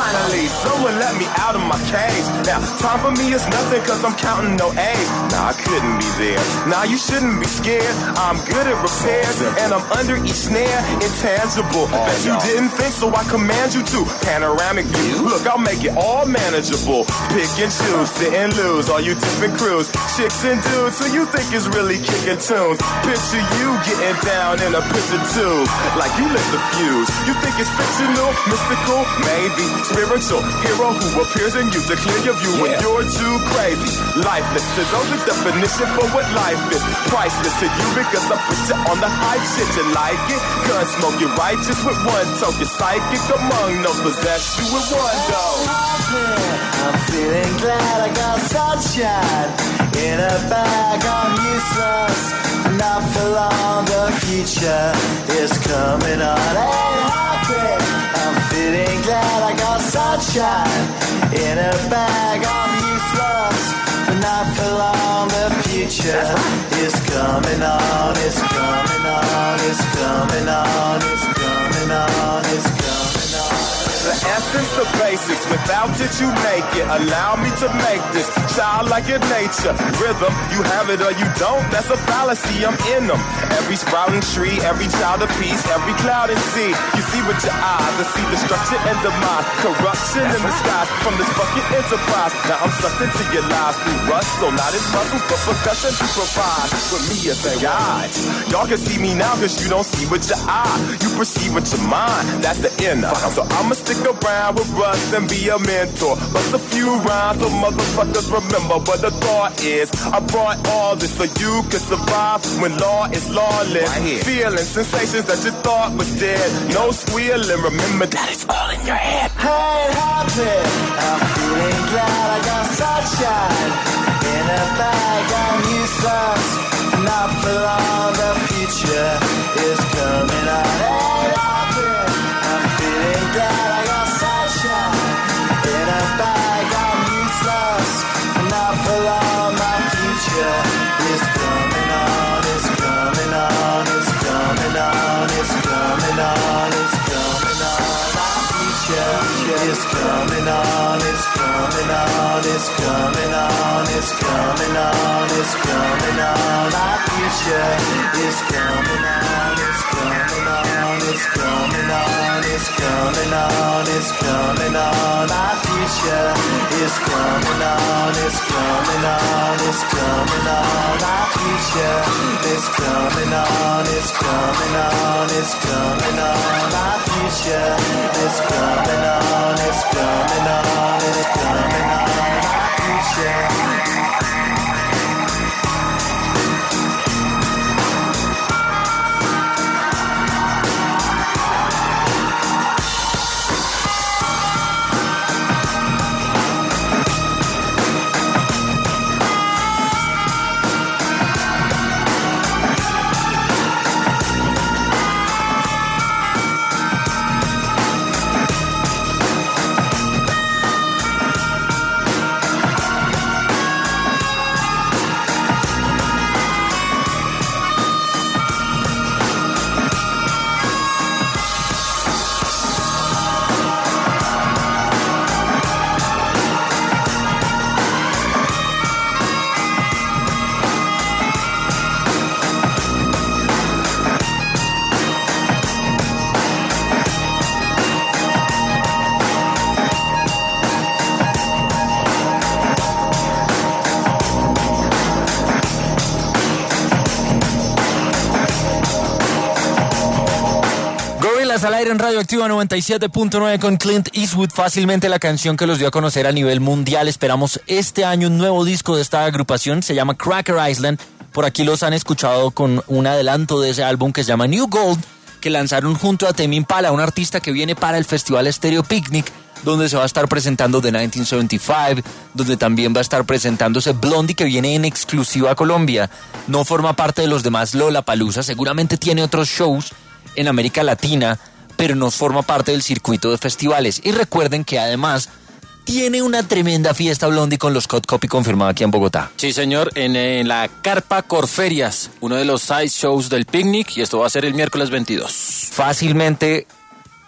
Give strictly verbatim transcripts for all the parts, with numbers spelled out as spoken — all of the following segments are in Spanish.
Finally, someone let me out of my cage. Now, time for me is nothing cause I'm counting no A's. Nah, I couldn't be there. Nah, you shouldn't be scared. I'm good at repairs and I'm under each snare. Intangible. Bet you didn't think, so I command you to. Panoramic view. Look, I'll make it all manageable. Pick and choose, sit and lose. All you different crews, chicks and dudes who you think is really kicking tunes. Picture you getting down in a picture tube, like you lit the fuse. You think it's fictional, mystical, maybe spiritual hero who appears in you to clear your view when you're too crazy. Lifeless to those, the definition for what life is. Priceless to you because I put you on the hype shit. You like it? Gun smoke, you're righteous with one toke. You're psychic among no possess you with one though. I'm feeling glad I got sunshine in a bag. I'm useless, not for long. The future is coming on. Ain't happy. I'm feeling glad I got sunshine in a bag. I'm useless, but not for long. The future is coming on. It's coming on. It's coming on. It's coming on. It's coming on. The essence, the basics, without it you make it. Allow me to make this childlike in nature. Rhythm, you have it or you don't, that's a fallacy, I'm in them. Every sprouting tree, every child of peace, every cloud and sea. You see with your eyes, I see destruction and demise. Corruption in the skies from this fucking enterprise. Now I'm sucked into your lives through rust, so not as muscles, but percussion to provide. With me as a guide, y'all can see me now cause you don't see with your eye. You perceive with your mind, that's the inner. So I'ma stick around with Russ and be a mentor. Bust a few rhymes so motherfuckers remember what the thought is. I brought all this so you can survive when law is lawless. Right, feeling sensations that you thought was dead. No squealing, remember that it's all in your head. Hey, happy. I'm feeling glad I got sunshine in a bag. I'm useless, not for long. The future is coming on. Hey, happy. I'm feeling glad I got sunshine in a bag. I'm useless, not for long. My future is coming on. It's coming on. It's coming on. It's coming on. It's coming on. My future is coming on. It's coming on. It's coming on. It's coming on. It's coming on. My future is coming on. It's coming on. It's coming on. It's coming on. It's coming on. My future is coming on. It's coming on. It's coming on. My future is coming on. It's coming on. It's coming on. My future is coming on. It's coming on. It's coming on. My future. Al aire en Radioactiva noventa y siete punto nueve con Clint Eastwood, fácilmente la canción que los dio a conocer a nivel mundial. Esperamos este año un nuevo disco de esta agrupación, se llama Cracker Island. Por aquí los han escuchado con un adelanto de ese álbum que se llama New Gold, que lanzaron junto a Tame Impala, un artista que viene para el Festival Stereo Picnic, donde se va a estar presentando The nineteen seventy-five, donde también va a estar presentándose Blondie, que viene en exclusiva a Colombia. No forma parte de los demás Lollapalooza, seguramente tiene otros shows en América Latina, pero no forma parte del circuito de festivales. Y recuerden que además tiene una tremenda fiesta Blondie con los Cut Copy confirmado aquí en Bogotá. Sí, señor, en, en la Carpa Corferias, uno de los side shows del picnic, y esto va a ser el miércoles veintidós. Fácilmente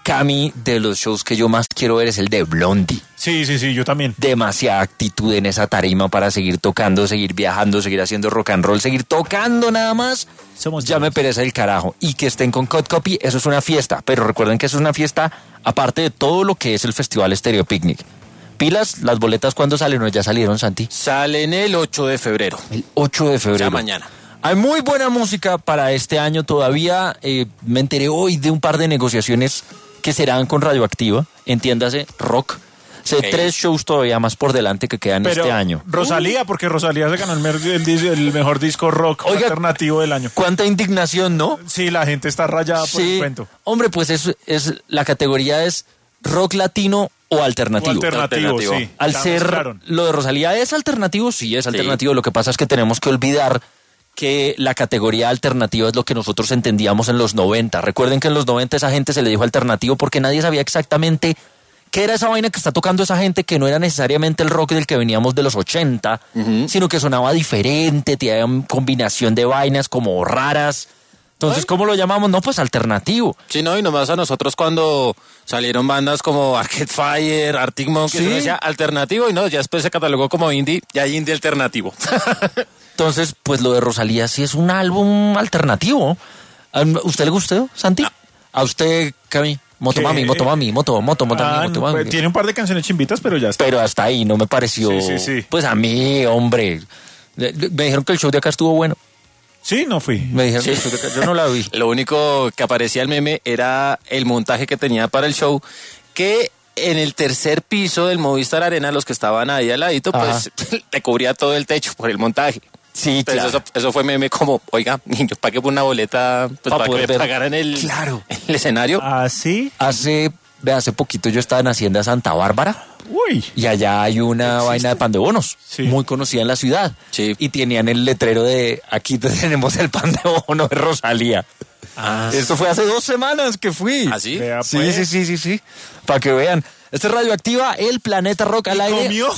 Cami, de los shows que yo más quiero ver es el de Blondie. Sí, sí, sí, yo también. Demasiada actitud en esa tarima para seguir tocando, seguir viajando, seguir haciendo rock and roll, seguir tocando nada más. Somos ya me pereza el carajo. Y que estén con Cut Copy, eso es una fiesta. Pero recuerden que eso es una fiesta aparte de todo lo que es el Festival Stereo Picnic. Pilas, las boletas ¿cuándo salen? ¿O ya salieron, Santi? Salen el ocho de febrero. El ocho de febrero. Ya mañana. Hay muy buena música para este año todavía. Eh, me enteré hoy de un par de negociaciones que serán con Radioactiva, entiéndase, rock. Sé Okay. tres shows todavía más por delante que quedan Pero este año. Rosalía, porque Rosalía se ganó el, mer- el dis- el mejor disco rock Oiga, alternativo del año. Cuánta indignación, ¿no? Sí, la gente está rayada por el cuento. Hombre, pues es, es la categoría es rock latino o alternativo. O alternativo, Alternativo. sí. Al La ser mezclaron. lo de Rosalía es alternativo, sí, es alternativo. Lo que pasa es que tenemos que olvidar que la categoría alternativa es lo que nosotros entendíamos en los noventa. Recuerden que en los noventa esa gente se le dijo alternativo porque nadie sabía exactamente qué era esa vaina que está tocando esa gente, que no era necesariamente el rock del que veníamos de los ochenta, uh-huh. sino que sonaba diferente, tenía una combinación de vainas como raras. Entonces, ¿cómo lo llamamos? No, pues alternativo. Sí, no, y nomás a nosotros cuando salieron bandas como Arcade Fire, Arctic Monkeys, Sí. uno decía alternativo, y no, ya después se catalogó como indie, ya hay indie alternativo. Entonces, pues lo de Rosalía sí es un álbum alternativo. ¿A usted le gustó, Santi? No. ¿A usted, Cami? Motomami, ¿Qué? motomami, moto, moto, motomami, Ah, motomami. pues, tiene un par de canciones chimbitas, pero ya está. Pero hasta ahí no me pareció... Sí, sí, sí. Pues a mí, hombre... Me dijeron que el show de acá estuvo bueno. Sí, no fui. Me dijeron Sí. que el show de acá... Yo no la vi. Lo único que aparecía el meme era el montaje que tenía para el show, que en el tercer piso del Movistar Arena, los que estaban ahí al ladito, pues le cubría todo el techo por el montaje. Sí, Entonces claro. eso, eso fue meme como, oiga, yo pagué por una boleta pues, Pa' para que poder me ver. pagaran el, Claro. el escenario. ¿Ah, sí? Hace... Ve, hace poquito yo estaba en Hacienda Santa Bárbara. Uy. Y allá hay una ¿Existe? vaina de pan de bonos, Sí. muy conocida en la ciudad. Sí. Y tenían el letrero de, aquí tenemos el pan de bono de Rosalía. Ah, Esto fue hace dos semanas que fui. ¿así? Vea, Sí, pues. sí, sí, sí, sí. Para que vean. Este es Radioactiva, el Planeta Rock al aire. ¿Comió?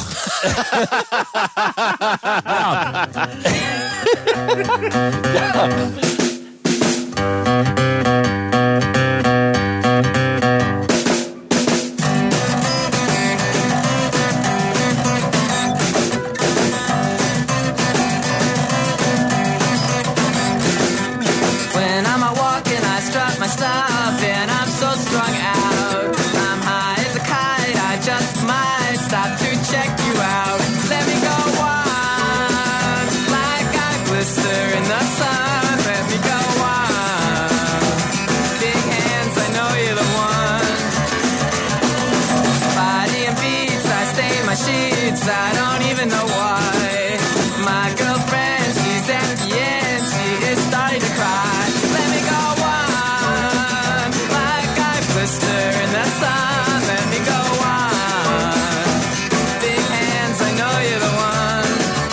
When I'm out walking, I strut my stuff, and I'm so strung out. I'm high as a kite, I just might stop to check you out. Let me go on, like I glister in the sun. Let me go on. Big hands, I know you're the one. Body and beats, I stain my sheets, I don't even know why. My girlfriend, she's empty and she is starting to cry. Let me go on, like I blister in the sun. Let me go on. Big hands, I know you're the one.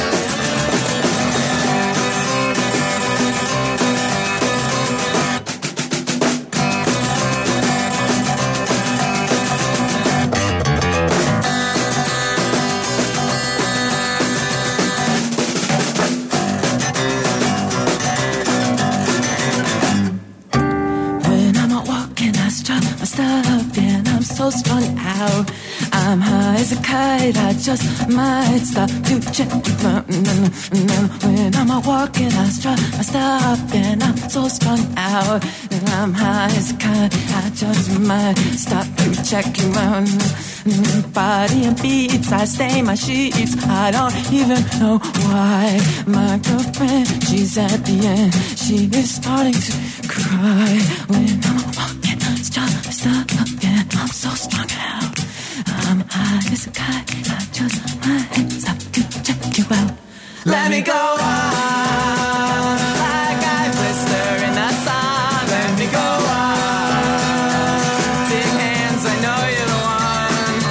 When I'm out walking, I strut my stuff, and I'm so strung out. I'm high as a kite, I just might stop to check you out. When I'm out walking, I strut my stuff, and I'm so strung out. And I'm high as a kite, I just might stop to check you out. Body and beats, I stain my sheets, I don't even know why. My girlfriend, she's at the end, she is starting to cry. When I'm walking, strut my stuff up, and I'm so strung out. I'm high as a kite, I just might stop to check you out. Let me go on, like I blister in the sun. Let me go on, big hands, I know you're the one.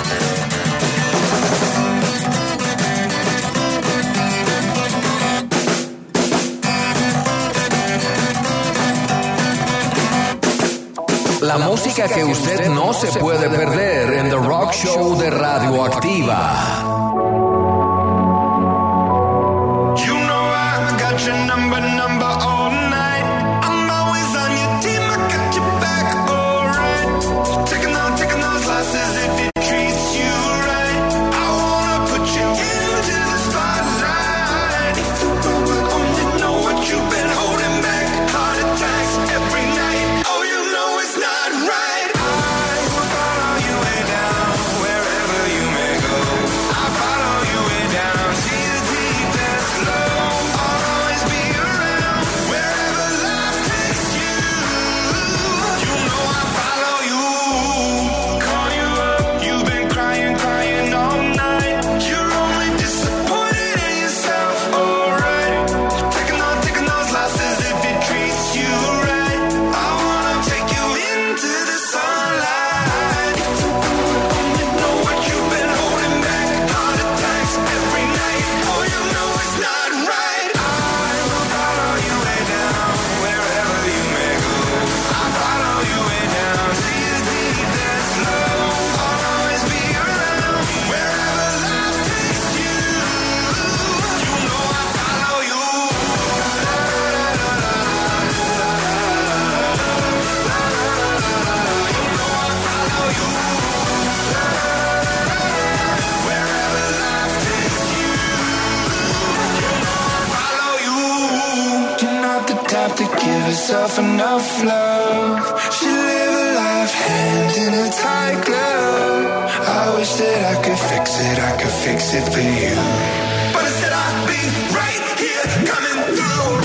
La música que usted no se puede perder en The Rock Show de Radioactiva. You know I got your number, number all night. I'm always on your team, I got your back, alright. to give herself enough love. She live a life hand in a tight glove. I wish that I could fix it, I could fix it for you. But instead I'd be right here coming through.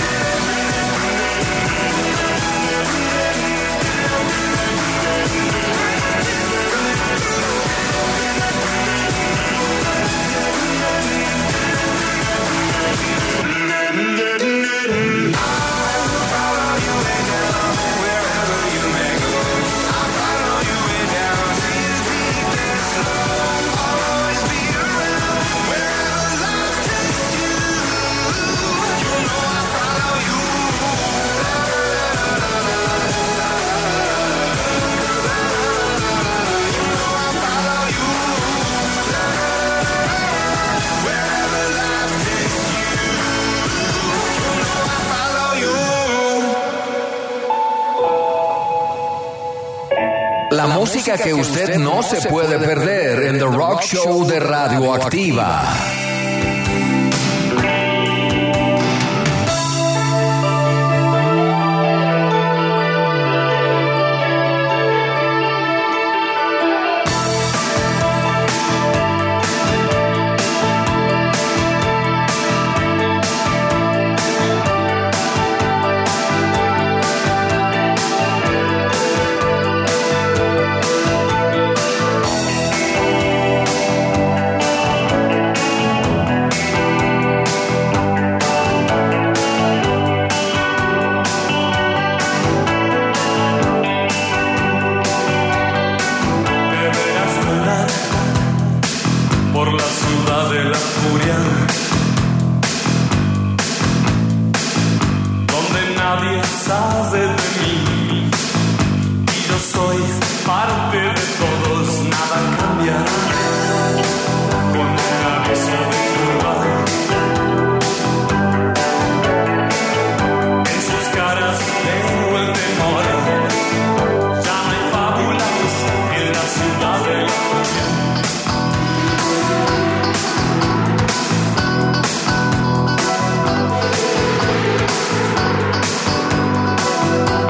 La música que usted no se puede perder en The Rock Show de Radioactiva.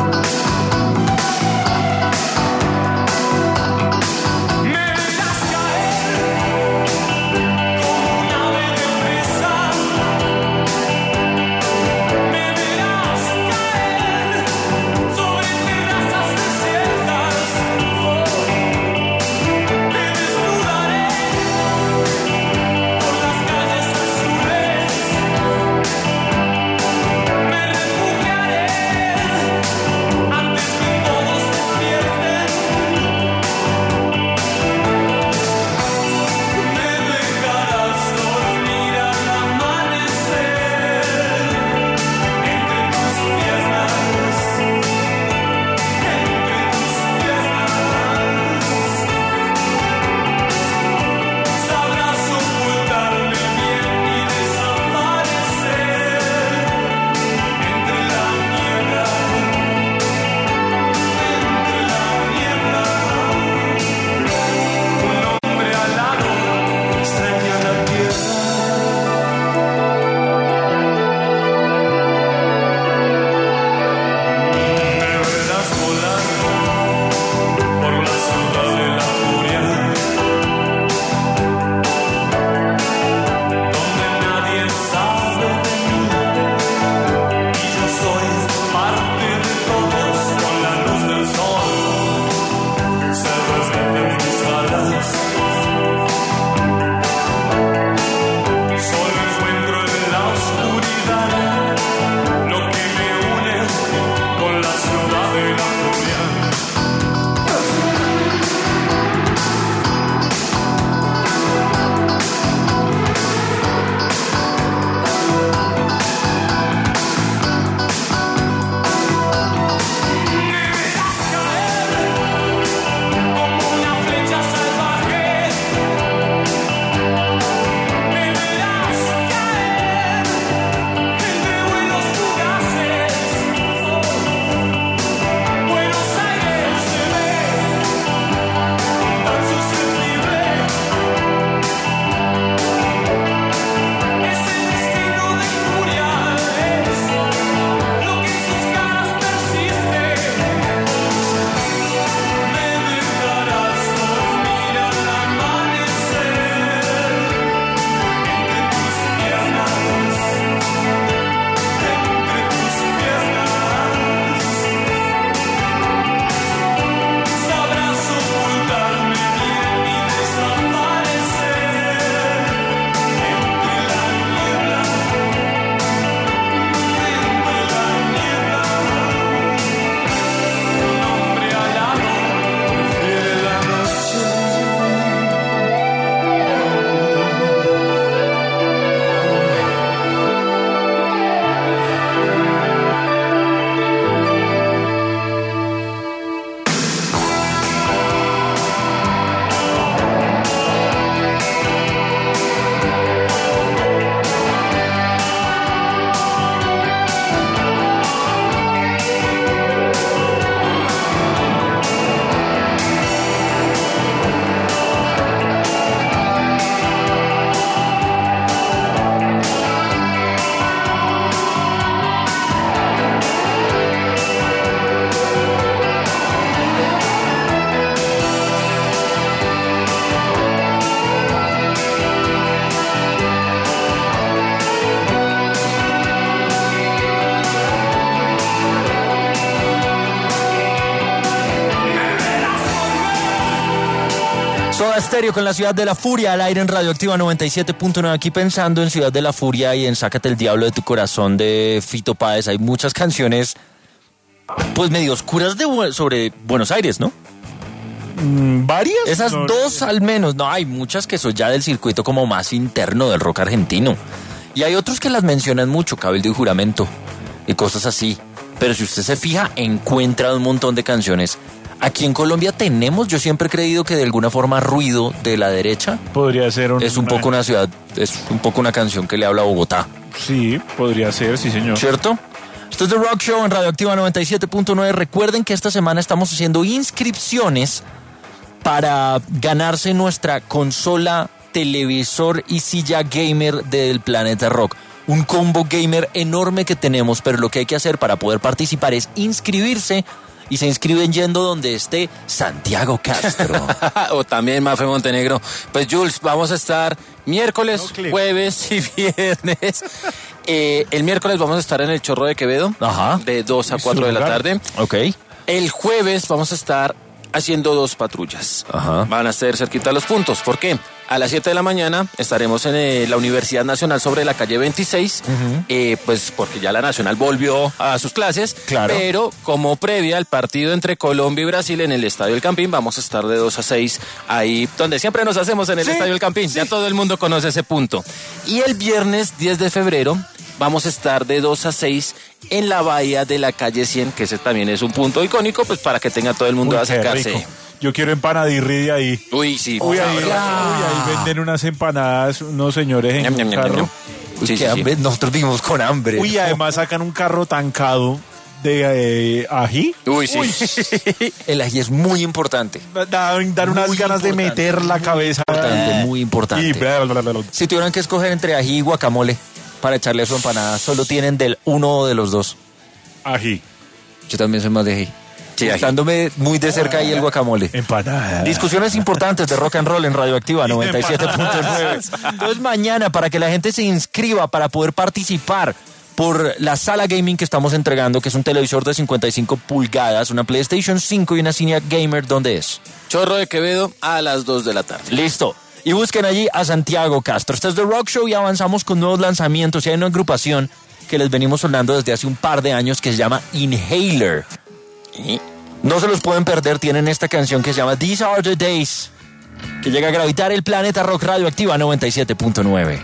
Me verás caer. Soda Stereo con la Ciudad de la Furia al aire en Radioactiva noventa y siete punto nueve. Aquí pensando en Ciudad de la Furia y en Sácate el Diablo de tu Corazón de Fito Páez. Hay muchas canciones pues medio oscuras de, sobre Buenos Aires, ¿no? ¿Varias? Esas no, dos al menos. No, hay muchas que son ya del circuito como más interno del rock argentino. Y hay otros que las mencionan mucho, Cabildo y Juramento y cosas así. Pero si usted se fija, encuentra un montón de canciones. Aquí en Colombia tenemos, yo siempre he creído que de alguna forma Ruido de la Derecha podría ser un, es un poco una ciudad, es un poco una canción que le habla a Bogotá. Sí, podría ser, sí señor. ¿Cierto? Esto es The Rock Show en Radioactiva noventa y siete punto nueve. Recuerden que esta semana estamos haciendo inscripciones para ganarse nuestra consola, televisor y silla gamer del Planeta Rock. Un combo gamer enorme que tenemos, pero lo que hay que hacer para poder participar es inscribirse. Y se inscriben yendo donde esté Santiago Castro. O también Mafe Montenegro. Pues Jules, vamos a estar miércoles, no, jueves y viernes. Eh, el miércoles vamos a estar en el Chorro de Quevedo. Ajá. De dos a cuatro de la tarde. Ok. El jueves vamos a estar haciendo dos patrullas. Ajá. Van a ser cerquita los puntos. ¿Por qué? A las siete de la mañana estaremos en eh, la Universidad Nacional sobre la calle veintiséis, uh-huh. eh, pues porque ya la Nacional volvió a sus clases, claro. Pero como previa al partido entre Colombia y Brasil en el Estadio El Campín, vamos a estar de dos a seis ahí, donde siempre nos hacemos en el sí, Estadio El Campín, sí. Ya todo el mundo conoce ese punto. Y el viernes diez de febrero vamos a estar de dos a seis en la bahía de la calle cien, que ese también es un punto icónico, pues para que tenga todo el mundo a acercarse. Yo quiero empanadirri de ahí. Uy, sí. Uy, ahí, uy, ahí venden unas empanadas, unos señores en ñam, un ñam, carro. ñam, ñam. Uy, sí, sí, hambre. sí. Nosotros vivimos con hambre. Uy, además sacan un carro tancado de eh, ají. Uy, sí. Uy. El ají es muy importante. Dan, dan unas muy ganas importante. de meter la cabeza. Importante, muy importante. Y bla, bla, bla, bla. Si tuvieran que escoger entre ají y guacamole para echarle a su empanada, solo tienen del uno de los dos. Ají. Yo también soy más de ají. Sí, estándome muy de cerca ahí el guacamole. Empanada. Discusiones importantes de rock and roll en Radioactiva noventa y siete punto nueve. Entonces mañana, para que la gente se inscriba para poder participar por la sala gaming que estamos entregando, que es un televisor de cincuenta y cinco pulgadas, una PlayStation cinco y una Cine Gamer, ¿dónde es? Chorro de Quevedo a las dos de la tarde. Listo. Y busquen allí a Santiago Castro. Este es The Rock Show y avanzamos con nuevos lanzamientos. Y hay una agrupación que les venimos hablando desde hace un par de años que se llama Inhaler. No se los pueden perder, tienen esta canción que se llama These Are the Days, que llega a gravitar el Planeta Rock Radioactiva noventa y siete punto nueve.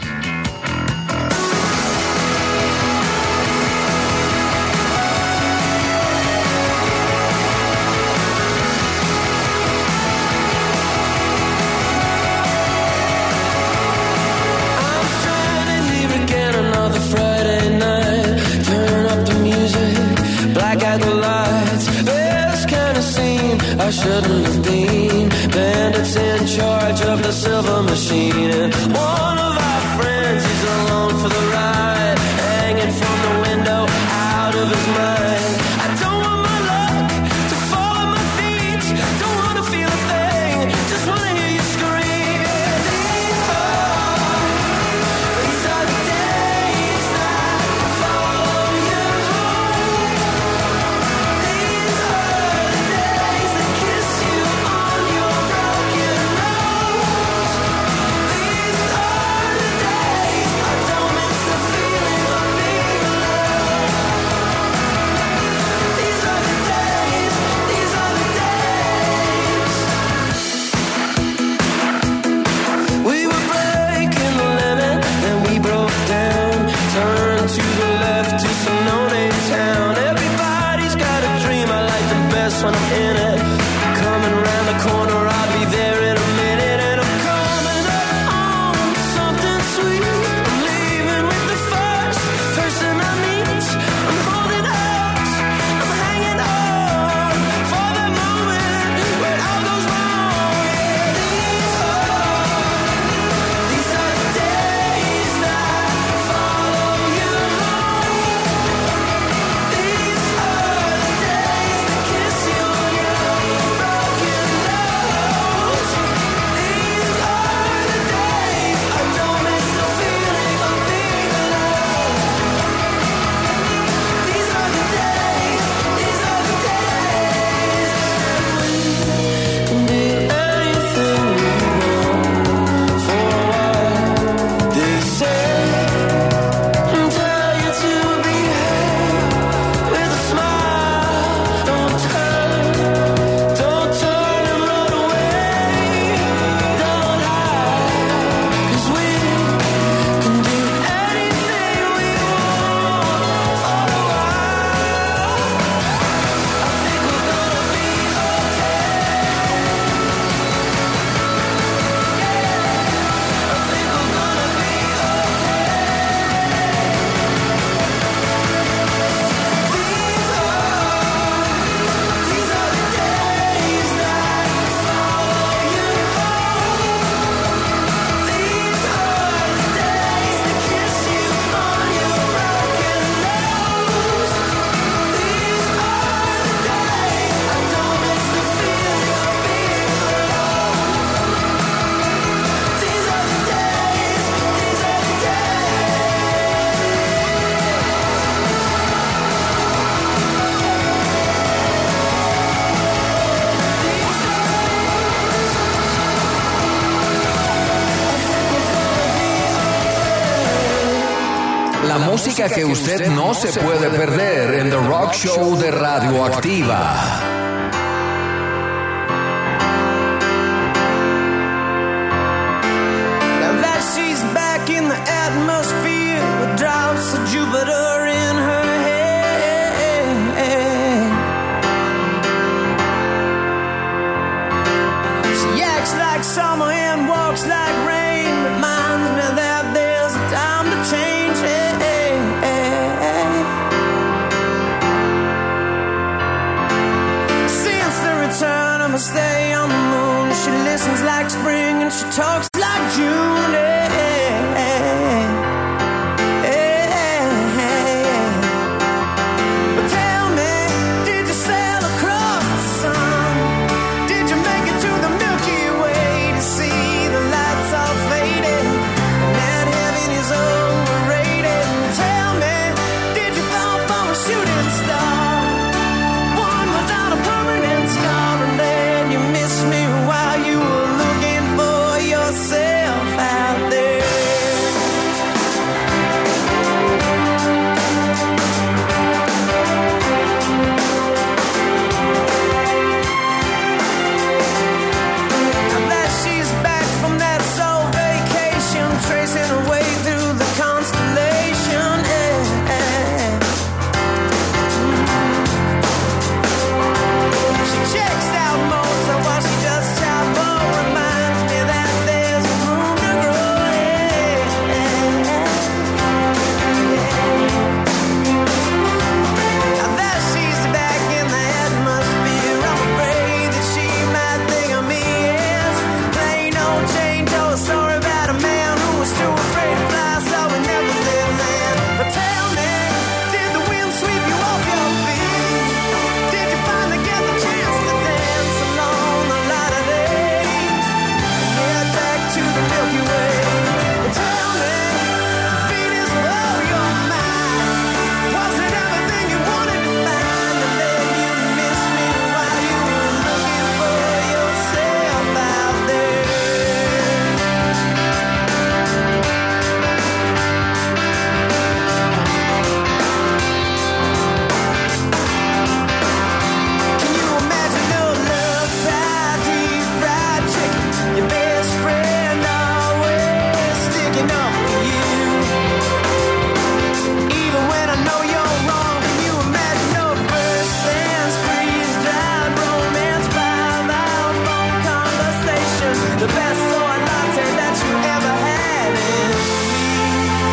I shouldn't have been. Bandits in charge of the silver machine. And one of our friends, he's alone for the ride, hanging from the window, out of his mind. I don't want my luck to fall on my feet. Don't want to feel a thing, just want to hear you scream. These are, these are the days that follow you home. These are the days that kiss you on your broken nose. These are the days I don't miss the feeling. música que usted no se puede perder en The Rock Show de Radioactiva. Now that she's back in the atmosphere with drops of Jupiter in her head. She acts like summer and walks like rain. Reminds me that there's a time to change. Since the return of a stay on the moon, she listens like spring and she talks like June. But tell me, did you sail across the sun? Did you make it to the Milky Way to see the lights all faded and that heaven is overrated? Tell me, did you fall from a shooting star, one without a permanent scar, and then you missed me while you were looking for yourself out there? Now that she's back from that soul vacation, tracing her way through the constellation. eh, eh. She checks out Mozart while she does Chapo. Reminds me that there's room to grow. eh, eh, eh. Now that she's back in the atmosphere, I'm afraid that she might think of me as plain old Jane told a story about a man who was too afraid to fly, so he never did land. But tell me, did the wind sweep you off your feet? Did you finally get the chance to dance along the light of day and head back to the Milky Way? But tell me, Venus blow your mind. Was it everything you wanted to find? And then you missed me while you were looking for yourself out there. Can you imagine your love pie, deep fried chicken? Your best friend always sticking up for you. Even when I know you're wrong, can you imagine your first dance, freeze-dried romance, five-hour phone conversation, the best soy latte that you ever had in me?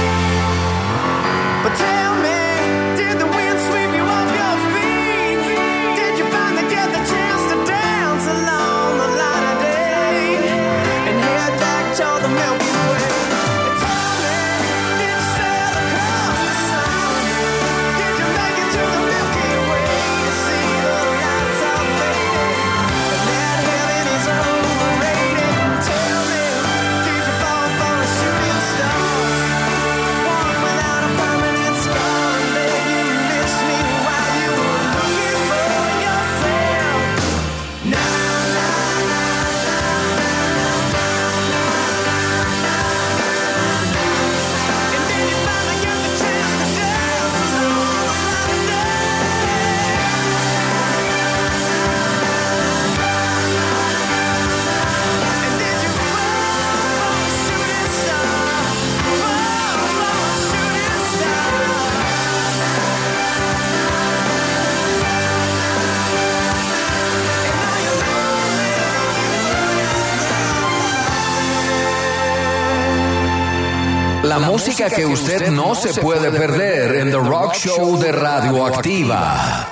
But tell me, did the wind sweep you off your feet? Did you finally get the chance to dance along the light of day and head back toward the Milky Way? And tell me, did you sail across the sun? Did you make it to the Milky Way to see the lights all faded and that heaven is overrated? Tell me, did you fall for a shooting star, one without a permanent scar, and then you missed me while you were looking for yourself? Na na na na And then you finally get the chance to dance along the light of day. And did you fall from a shooting star, fall from a shooting star? And now you're La música que usted no se puede perder en The Rock Show de Radioactiva.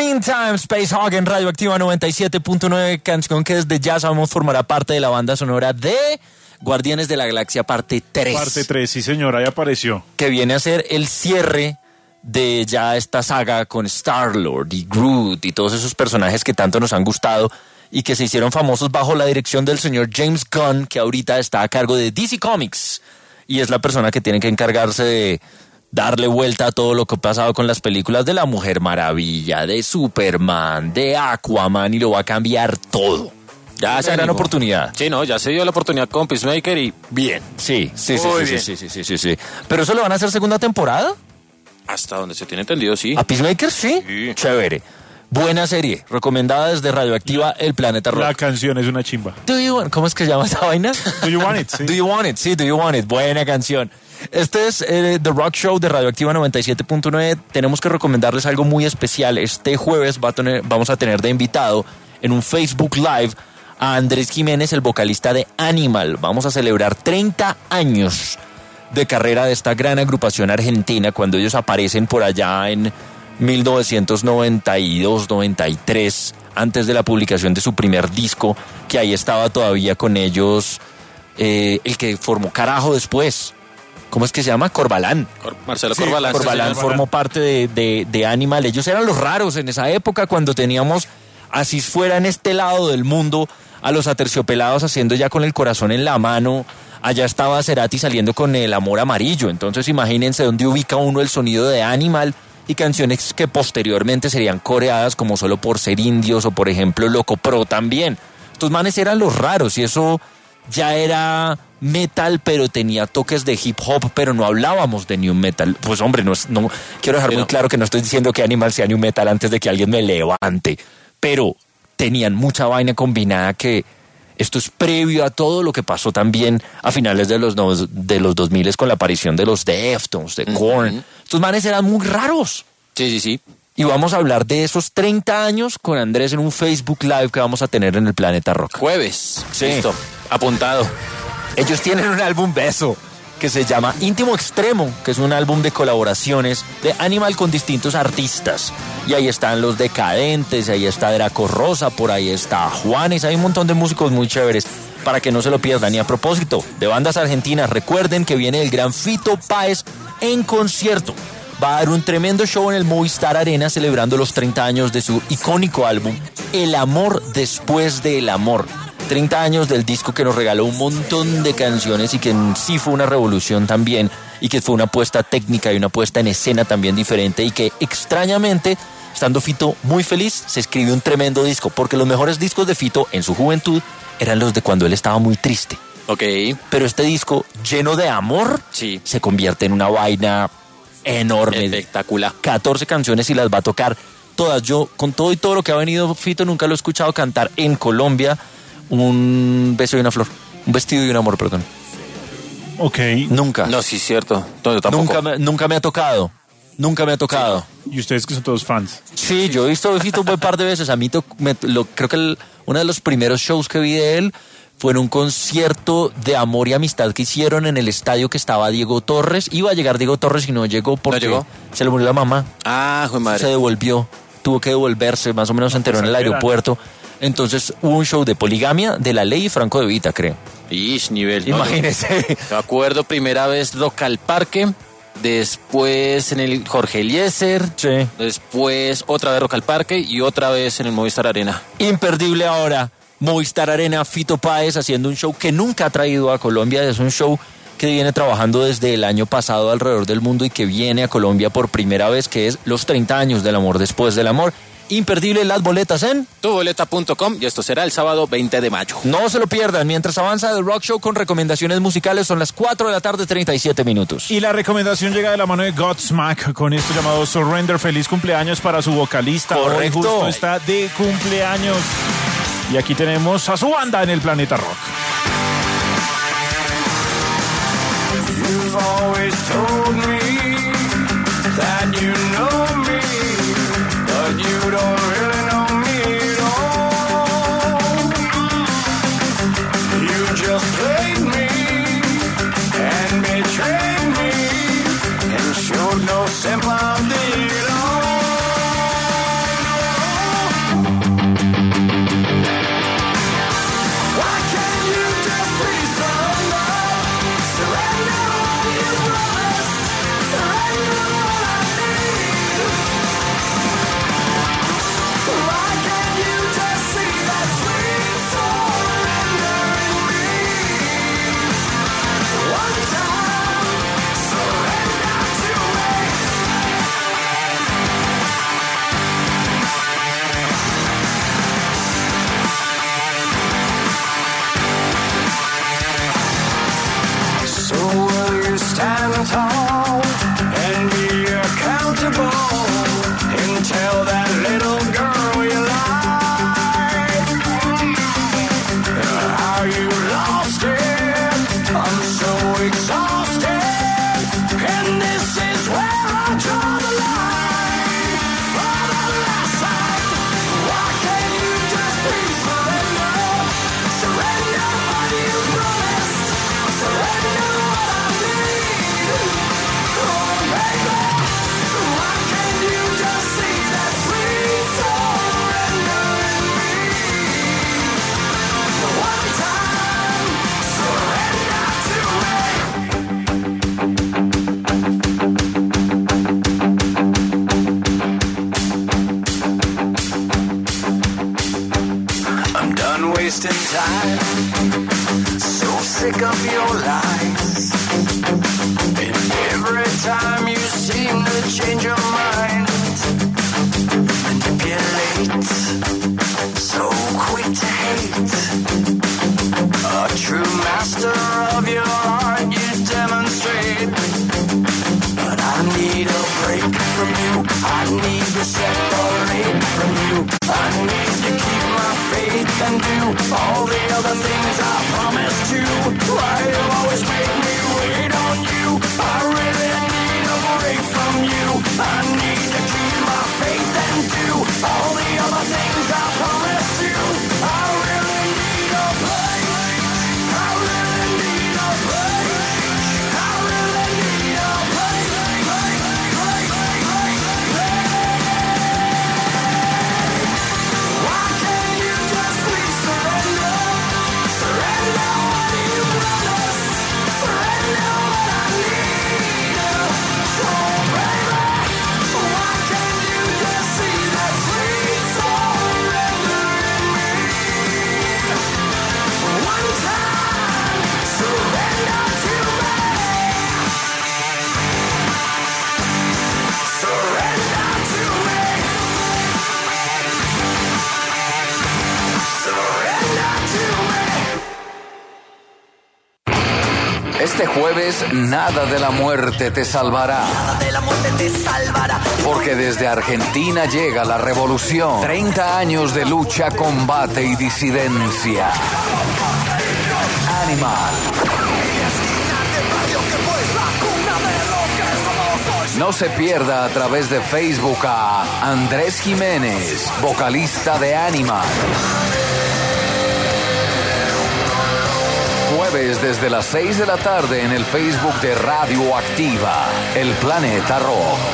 Meantime, Space Hog en Radioactiva noventa y siete punto nueve, canción que desde ya sabemos formará parte de la banda sonora de Guardianes de la Galaxia parte tres. Parte tres, sí señor, ahí apareció. Que viene a ser el cierre de ya esta saga con Star-Lord y Groot y todos esos personajes que tanto nos han gustado y que se hicieron famosos bajo la dirección del señor James Gunn, que ahorita está a cargo de D C Comics y es la persona que tiene que encargarse de darle vuelta a todo lo que ha pasado con las películas de la Mujer Maravilla, de Superman, de Aquaman, y lo va a cambiar todo. Ya esa gran oportunidad. Sí, no, ya se dio la oportunidad con Peacemaker y bien. Sí, sí, sí, Muy sí, bien. sí, sí, sí, sí, sí. ¿Pero eso lo van a hacer segunda temporada? Hasta donde se tiene entendido, sí. ¿A Peacemaker sí? Sí. Chévere. Buena serie, recomendada desde Radioactiva El Planeta Rock. La canción es una chimba. Do you want, ¿cómo es que se llama esa vaina? Do You Want It, sí. Do You Want It, sí, Do You Want It, buena canción. Este es eh, The Rock Show de Radioactiva noventa y siete punto nueve. Tenemos que recomendarles algo muy especial. Este jueves va a tener, vamos a tener de invitado en un Facebook Live a Andrés Jiménez, el vocalista de Animal. Vamos a celebrar treinta años de carrera de esta gran agrupación argentina, cuando ellos aparecen por allá en mil novecientos noventa y dos, noventa y tres, antes de la publicación de su primer disco, que ahí estaba todavía con ellos eh, el que formó Carajo después. ¿Cómo es que se llama? Corbalán. Cor- Marcelo Sí, Corbalán. Corbalán sí, formó parte de, de, de Animal. Ellos eran los raros en esa época, cuando teníamos, así fuera en este lado del mundo, a los Aterciopelados haciendo Ya con el Corazón en la Mano. Allá estaba Cerati saliendo con El Amor Amarillo. Entonces imagínense dónde ubica uno el sonido de Animal y canciones que posteriormente serían coreadas, como Solo por Ser Indios o por ejemplo Loco Pro también. Estos manes eran los raros y eso ya era metal, pero tenía toques de hip hop, pero no hablábamos de new metal. Pues hombre, no, es, no quiero dejar Sí, muy no. claro que no estoy diciendo que Animal sea new metal antes de que alguien me levante, pero tenían mucha vaina combinada que esto es previo a todo lo que pasó también a finales de los, no- de los dos mil con la aparición de los Deftones, de Korn. Ujú. Estos manes eran muy raros. Sí, sí, sí. Y vamos a hablar de esos treinta años con Andrés en un Facebook Live que vamos a tener en el Planeta Rock. Jueves. Sí. Listo. Apuntado. Ellos tienen un álbum beso que se llama Íntimo Extremo, que es un álbum de colaboraciones de Animal con distintos artistas. Y ahí están los Decadentes, ahí está Draco Rosa, por ahí está Juanes, hay un montón de músicos muy chéveres para que no se lo pierdan. Y a propósito de bandas argentinas, recuerden que viene el gran Fito Páez en concierto. Va a dar un tremendo show en el Movistar Arena celebrando los treinta años de su icónico álbum El Amor Después del Amor. treinta años del disco que nos regaló un montón de canciones y que en sí fue una revolución también, y que fue una puesta técnica y una puesta en escena también diferente, y que extrañamente, estando Fito muy feliz, se escribió un tremendo disco, porque los mejores discos de Fito en su juventud eran los de cuando él estaba muy triste. Ok. Pero este disco lleno de amor Sí. se convierte en una vaina enorme. Espectacular. catorce canciones y las va a tocar todas. Yo, con todo y todo lo que ha venido Fito, nunca lo he escuchado cantar en Colombia un beso y una flor. Un vestido y un amor, perdón. Ok. Nunca. No, sí, cierto. No, yo tampoco. nunca, me, nunca me ha tocado. Nunca me ha tocado. Y ustedes que son todos fans. Sí, yo he visto a Fito un buen par de veces. A mí to- me- lo, creo que el- uno de los primeros shows que vi de él fue en un concierto de amor y amistad que hicieron en el estadio que estaba Diego Torres. Iba a llegar Diego Torres y no llegó porque llegó? se le murió la mamá. Ah, jue madre. Se devolvió, tuvo que devolverse, más o menos se enteró en el pues, aeropuerto. Entonces hubo un show de Poligamia, de La Ley y Franco de Vita, creo. Ish, nivel. ¿no? Imagínese. Me acuerdo, primera vez Rock al Parque, después en el Jorge Eliezer, Sí. después otra vez Rock al Parque y otra vez en el Movistar Arena. Imperdible ahora. Movistar Arena, Fito Páez haciendo un show que nunca ha traído a Colombia. Es un show que viene trabajando desde el año pasado alrededor del mundo y que viene a Colombia por primera vez, que es los treinta años del amor después del amor. Imperdible, las boletas en... tuboleta punto com y esto será el sábado veinte de mayo. No se lo pierdan. Mientras avanza The Rock Show con recomendaciones musicales, son las cuatro de la tarde, treinta y siete minutos. Y la recomendación llega de la mano de Godsmack con esto llamado Surrender. Feliz cumpleaños para su vocalista. Hoy Correcto. justo está de cumpleaños. Y aquí tenemos a su banda en el Planeta Rock. You've always told me that you know me, but you don't really know me at all. You just played me and betrayed me and showed no sympathy at all. wasting time. So sick of your lies. And every time you seem to change your mind, manipulate, so quick to hate. A true master of your art you demonstrate. But I need a break from you. I need to separate from you. I need to keep my faith and do all the other things I promised to. Why you always make me wait on you? I really need a break from you. I need to keep my faith and do all the other things I promised you. I really need a break. I really need a break. I really need a break. Why can't you just please surrender? Surrender what you promised. Surrender what I need. Oh baby, why can't you just see that sweet surrender in me? One time, surrender to me. Surrender to me. Surrender to me. Este jueves, nada de la muerte te salvará. De la muerte te salvará. Porque desde Argentina llega la revolución. treinta años de lucha, combate y disidencia. Animal. No se pierda a través de Facebook a Andrés Jiménez, vocalista de Animal. Jueves desde las seis de la tarde en el Facebook de Radio Activa, El Planeta Rock.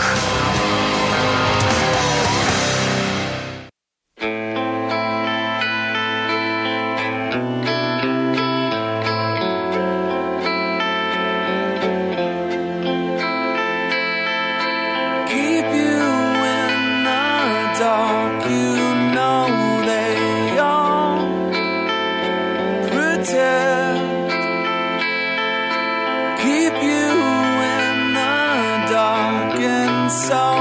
Keep you in the dark, you know they all pretend. Keep you in the dark and so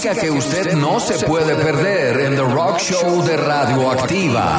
música que usted no se puede perder en The Rock Show de Radioactiva.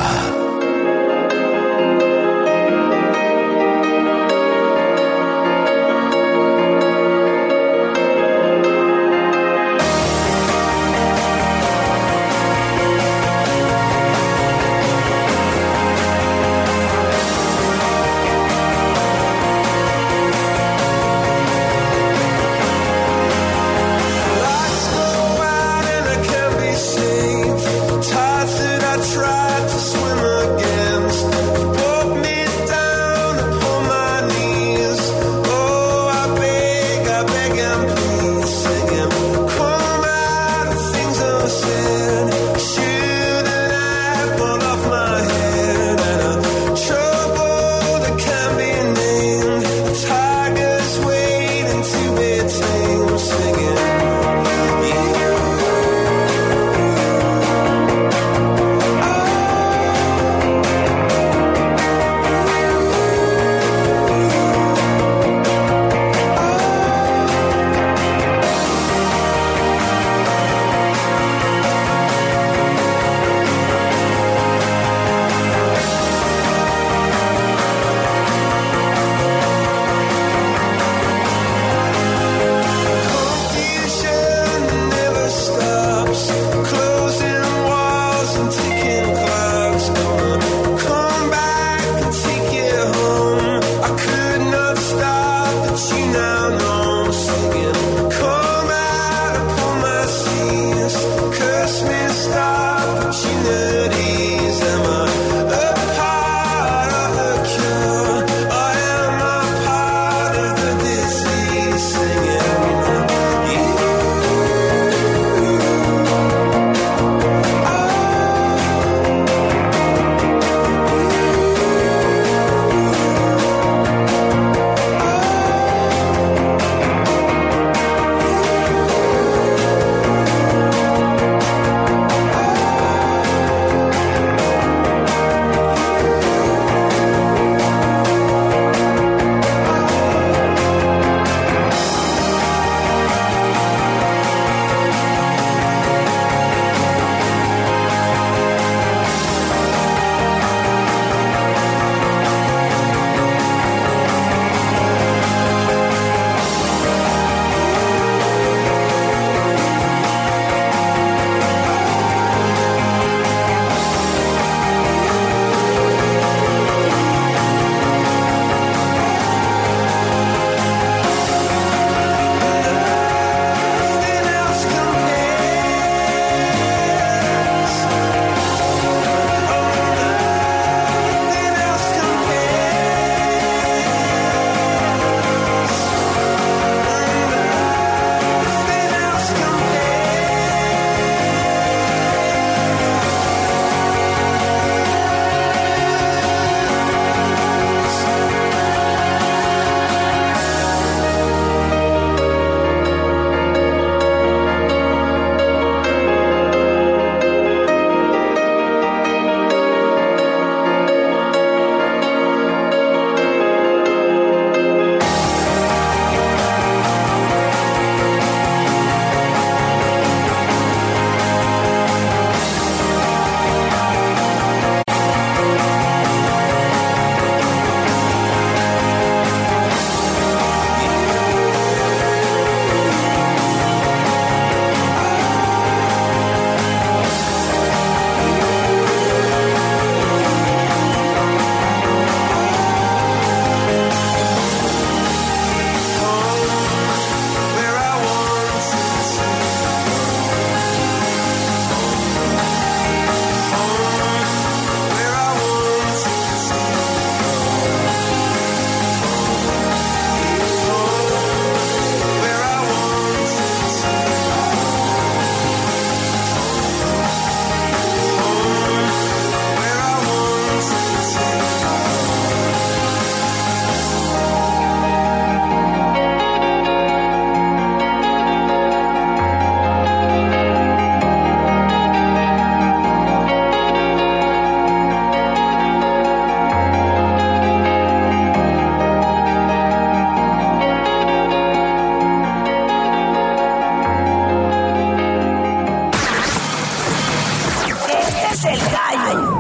gallo.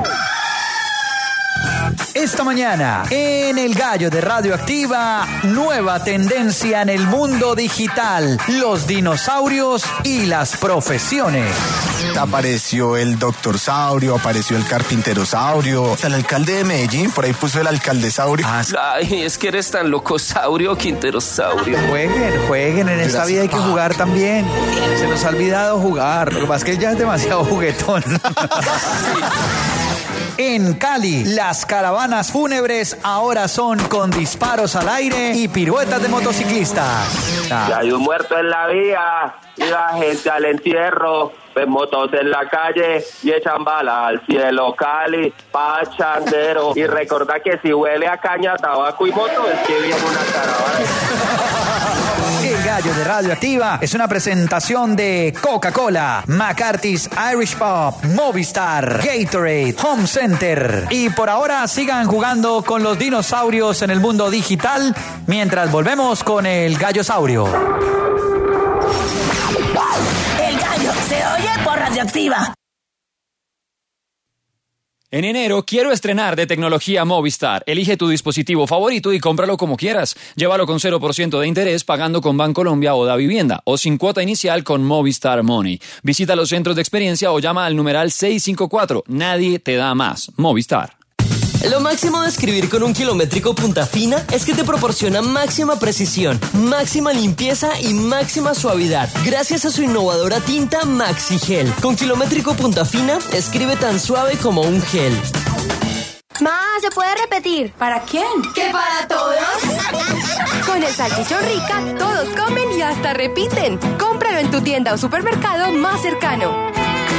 Esta mañana, en El Gallo de Radioactiva, nueva tendencia en el mundo digital, los dinosaurios y las profesiones. Apareció el doctorsaurio, apareció el carpinterosaurio, el alcalde de Medellín, por ahí puso el alcaldesaurio. Ay, es que eres tan locosaurio, quinterosaurio. Jueguen, jueguen, en esta vida hay que jugar también. Se nos ha olvidado jugar, lo que pasa es que él ya es demasiado juguetón. En Cali, las caravanas fúnebres ahora son con disparos al aire y piruetas de motociclistas. Ah. Ya hay un muerto en la vía y la gente al entierro. Ven motos en la calle y echan bala al cielo. Cali, pachandero. Y recordá que si huele a caña, tabaco y moto, es que viene una caravana. El Gallo de Radioactiva es una presentación de Coca-Cola, McCarthy's Irish Pub, Movistar, Gatorade, Home Center. Y por ahora sigan jugando con los dinosaurios en el mundo digital mientras volvemos con el Gallosaurio. El gallo se oye por Radioactiva. En enero quiero estrenar de tecnología Movistar. Elige tu dispositivo favorito y cómpralo como quieras. Llévalo con cero por ciento de interés pagando con Bancolombia o Davivienda o sin cuota inicial con Movistar Money. Visita los centros de experiencia o llama al numeral seiscientos cincuenta y cuatro. Nadie te da más. Movistar. Lo máximo de escribir con un kilométrico punta fina es que te proporciona máxima precisión, máxima limpieza y máxima suavidad, gracias a su innovadora tinta Maxi Gel. Con kilométrico punta fina, escribe tan suave como un gel. Ma, ¿se puede repetir? ¿Para quién? ¿Que para todos? Con el salchichón Rica, todos comen y hasta repiten. Cómpralo en tu tienda o supermercado más cercano.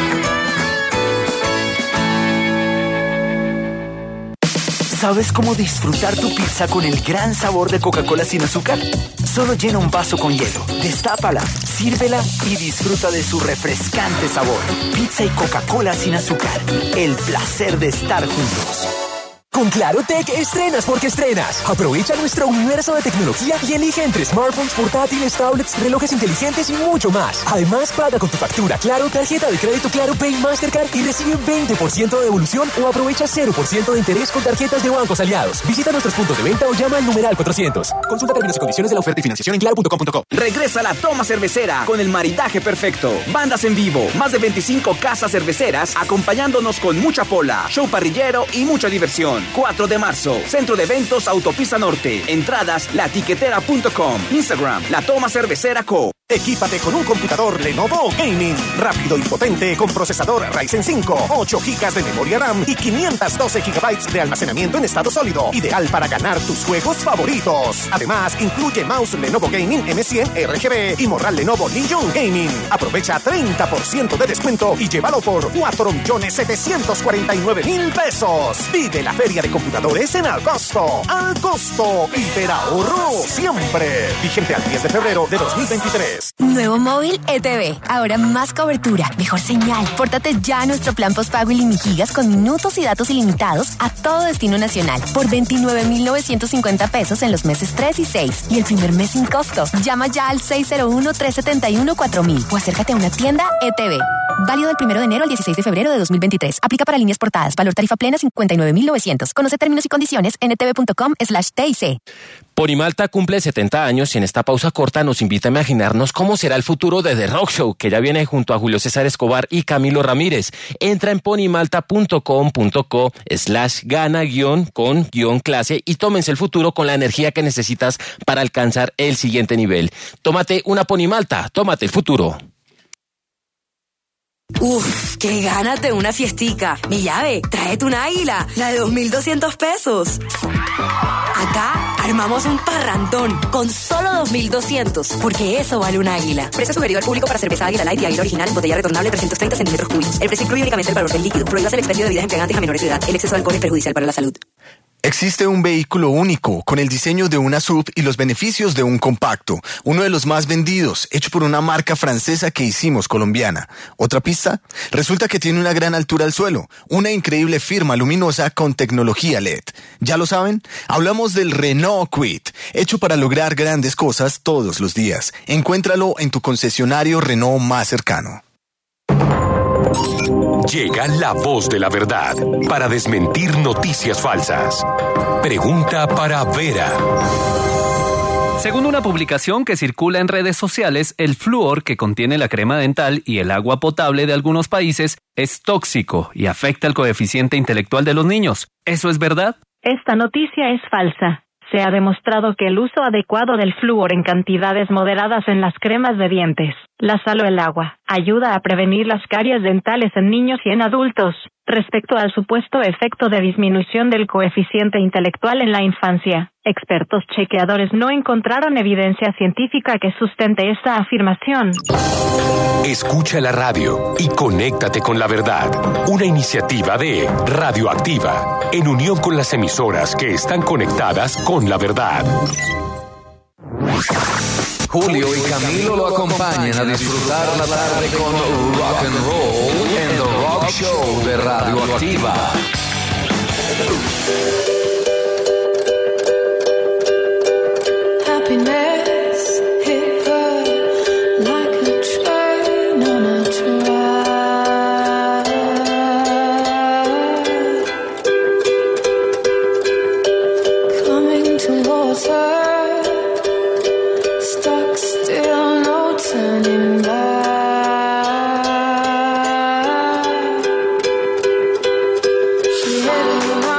¿Sabes cómo disfrutar tu pizza con el gran sabor de Coca-Cola sin azúcar? Solo llena un vaso con hielo, destápala, sírvela y disfruta de su refrescante sabor. Pizza y Coca-Cola sin azúcar. El placer de estar juntos. Con Clarotech estrenas porque estrenas. Aprovecha nuestro universo de tecnología y elige entre smartphones, portátiles, tablets, relojes inteligentes y mucho más. Además, paga con tu factura Claro, tarjeta de crédito Claro Pay Mastercard y recibe veinte por ciento de devolución o aprovecha cero por ciento de interés con tarjetas de bancos aliados. Visita nuestros puntos de venta o llama al numeral cuatrocientos. Consulta términos y condiciones de la oferta y financiación en claro punto com punto co. Regresa la toma cervecera con el maridaje perfecto. Bandas en vivo, más de veinticinco casas cerveceras acompañándonos con mucha pola, show parrillero y mucha diversión. cuatro de marzo, Centro de Eventos Autopista Norte. Entradas latiquetera punto com. Instagram, La Toma Cervecera Co. Equípate con un computador Lenovo Gaming. Rápido y potente con procesador Ryzen cinco, ocho gigas de memoria RAM y quinientos doce gigabytes de almacenamiento en estado sólido. Ideal para ganar tus juegos favoritos. Además, incluye mouse Lenovo Gaming M cien R G B y morral Lenovo Legion Gaming. Aprovecha treinta por ciento de descuento y llévalo por cuatro millones setecientos cuarenta y nueve mil pesos. Vive la feria de computadores en Al Costo. Al Costo. Hiperahorro siempre. Vigente al diez de febrero de dos mil veintitrés. Nuevo móvil E T V. Ahora más cobertura, mejor señal. Pórtate ya a nuestro plan postpago Ilimigigas con minutos y datos ilimitados a todo destino nacional por veintinueve mil novecientos cincuenta pesos en los meses tres y seis y el primer mes sin costo. Llama ya al seis cero uno, tres siete uno, cuatro mil o acércate a una tienda E T V. Válido del primero de enero al dieciséis de febrero de dos mil veintitrés. Aplica para líneas portadas. Valor tarifa plena cincuenta y nueve mil novecientos. Conoce términos y condiciones en etv.com slash TIC. Ponimalta cumple setenta años y en esta pausa corta nos invita a imaginarnos cómo será el futuro de The Rock Show, que ya viene junto a Julio César Escobar y Camilo Ramírez. Entra en ponimalta punto com punto co slash gana guión con guión clase y tómense el futuro con la energía que necesitas para alcanzar el siguiente nivel. Tómate una Ponimalta, tómate el futuro. Uf, qué ganas de una fiestica. Mi llave, tráete un águila, la de dos mil doscientos pesos. Acá armamos un parrandón con solo dos mil doscientos, porque eso vale un águila. Precio sugerido al público para cerveza Águila Light y Águila Original, botella retornable trescientos treinta centímetros cúbicos. El precio incluye únicamente el valor del líquido. Prohíbas el expendio de bebidas embriagantes a menores de edad. El exceso de alcohol es perjudicial para la salud. Existe un vehículo único con el diseño de una S U V y los beneficios de un compacto. Uno de los más vendidos, hecho por una marca francesa que hicimos colombiana. ¿Otra pista? Resulta que tiene una gran altura al suelo, una increíble firma luminosa con tecnología L E D. ¿Ya lo saben? Hablamos del Renault Kwid, hecho para lograr grandes cosas todos los días. Encuéntralo en tu concesionario Renault más cercano. Llega la voz de la verdad para desmentir noticias falsas. Pregunta para Vera. Según una publicación que circula en redes sociales, el flúor que contiene la crema dental y el agua potable de algunos países es tóxico y afecta el coeficiente intelectual de los niños. ¿Eso es verdad? Esta noticia es falsa. Se ha demostrado que el uso adecuado del flúor en cantidades moderadas en las cremas de dientes, la sal o el agua, ayuda a prevenir las caries dentales en niños y en adultos. Respecto al supuesto efecto de disminución del coeficiente intelectual en la infancia, expertos chequeadores no encontraron evidencia científica que sustente esta afirmación. Escucha la radio y conéctate con la verdad. Una iniciativa de Radioactiva, en unión con las emisoras que están conectadas con la verdad. Julio y Camilo lo acompañan a disfrutar la tarde con rock and roll en The Rock Show de Radioactiva. Happiness hit her like a train on a track. Coming towards her. Still no turning back. She headed around.